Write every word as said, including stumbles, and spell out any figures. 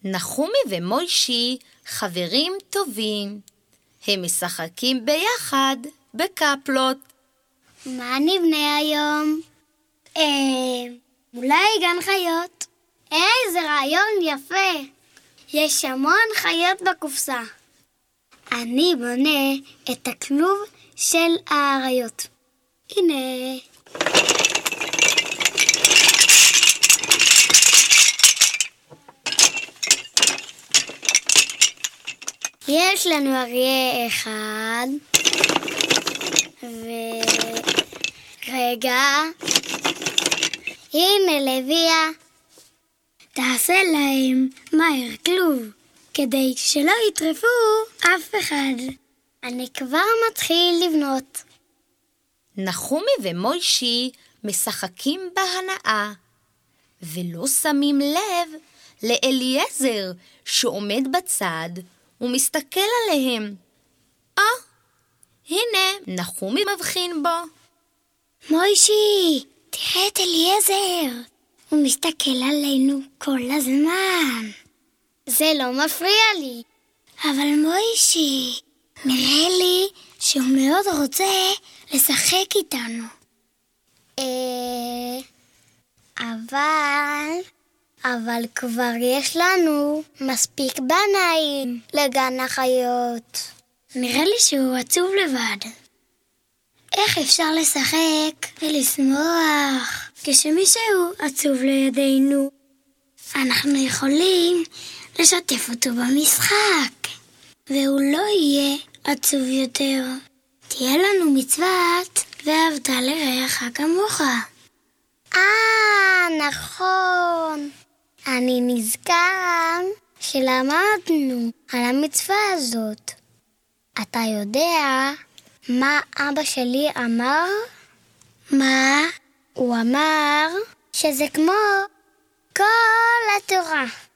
נחומי ומוישי חברים טובים. הם משחקים ביחד בקפלות. מה נבנה היום? אה, אולי גן חיות. איזה רעיון יפה. יש המון חיות בקופסה. אני בונה את הכלוב של האריות. הנה. יש לנו אריה אחד, ורגע, הנה לביאה. תעשה להם מהר כלוב, כדי שלא יטרפו אף אחד. אני כבר מתחיל לבנות. נחומי ומוישי משחקים בהנאה, ולא שמים לב לאליעזר שעומד בצד ומסתכל עליהם. אה, הנה, נחומי מבחין בו. מוישי, תראה את אליעזר. הוא מסתכל עלינו כל הזמן. זה לא מפריע לי. אבל מוישי, נראה לי שהוא מאוד רוצה לשחק איתנו. אה... אבל... אבל כבר יש לנו מספיק בנאים לגן החיות. נראה לי שהוא עצוב לבד. איך אפשר לשחק ולשמוח כשמישהו עצוב לידינו? אנחנו יכולים לשתף אותו במשחק, והוא לא יהיה עצוב יותר. תהיה לנו מצוות ואהבת לרעך כמוך. אה, נכון. אני נזכר שלמדנו על המצווה הזאת. אתה יודע מה אבא שלי אמר? מה? הוא אמר שזה כמו כל התורה.